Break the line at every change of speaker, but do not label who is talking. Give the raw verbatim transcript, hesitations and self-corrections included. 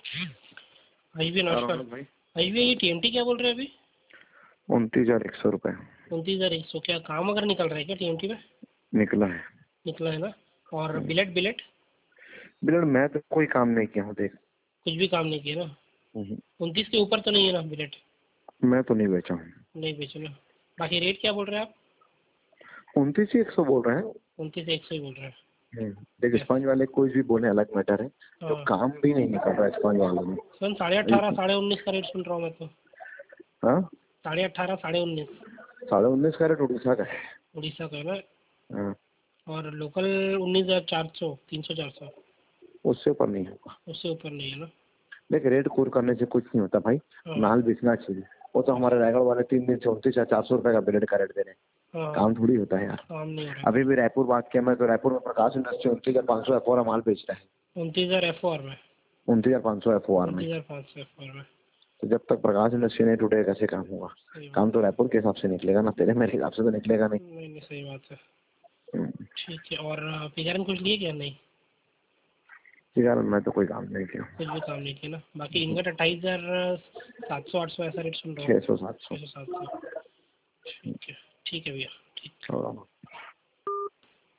Ivy नमस्कार भाई। Ivy ये टीएमटी क्या बोल रहे हैं अभी?
उनतीस हजार एक सौ रुपये।
उनतीस हजार एक सौ क्या काम अगर निकल रहा है क्या टीएमटी में?
निकला है।
निकला है ना। और बिलेट बिलेट
बिलेट मैं तो कोई काम नहीं किया हूँ, देख
कुछ भी काम नहीं किया ना। उनतीस के ऊपर तो नहीं है ना बिलेट?
मैं तो नहीं बेचा हूँ।
नहीं बेचो ना। बाकी रेट क्या बोल रहे हैं आप?
उनतीस ही एक सौ बोल रहे हैं।
उनतीस एक सौ ही बोल रहे हैं।
देख स्पंज वाले कोई भी बोले अलग मैटर है, तो काम भी नहीं निकल रहा है स्पंज वाले में।
सन साढ़े अठारह साढ़े उन्नीस का रेट सुन रहा हूँ मैं तो।
हाँ
साढ़े अठारह साढ़े उन्नीस
साढ़े उन्नीस का रेट उड़ीसा का है।
उड़ीसा का है ना।
हाँ।
और लोकल उन्नीस हजार चार सौ तीन सौ चार सौ
उससे ऊपर नहीं होगा।
उससे ऊपर नहीं है ना।
देख रेट कोर करने से कुछ नहीं होता भाई, माल बेचना चाहिए। वो तो हमारे रायगढ़ वाले तीन दिन से उनतीस या चार सौ रुपए का बिलेट का रेट दे रहे हैं। काम थोड़ी होता है यार।
काम नहीं हो रहा।
अभी भी रायपुर बात किया मैं तो रायपुर में प्रकाश इंडस्ट्री उनतीस हजार पाँच सौ एफ ओ आर माल बेच रहा है।
उनतीस हजार एफ ओ आर में
उनतीस हजार पाँच सौ एफ ओ आर में
उनतीस हजार पाँच सौ एफ ओ आर में।
तो जब तक प्रकाश इंडस्ट्री नहीं टूटेगा कैसे काम होगा? काम तो रायपुर के हिसाब से निकलेगा ना, तेरे मेरे हिसाब से तो निकलेगा नहीं।
नहीं नहीं सही बात है। ठीक है। और पिगर में कुछ लिए क्या? नहीं
यार मैं तो कोई काम नहीं किया।
कुछ भी काम नहीं किया ना। बाकी इनका अट्ठाईस हजार सात सौ आठ सौ ऐसा रेट सुन रहा हूँ।
छः सौ सात सौ।
छः सौ सात सौ। ठीक है ठीक है भैया ठीक।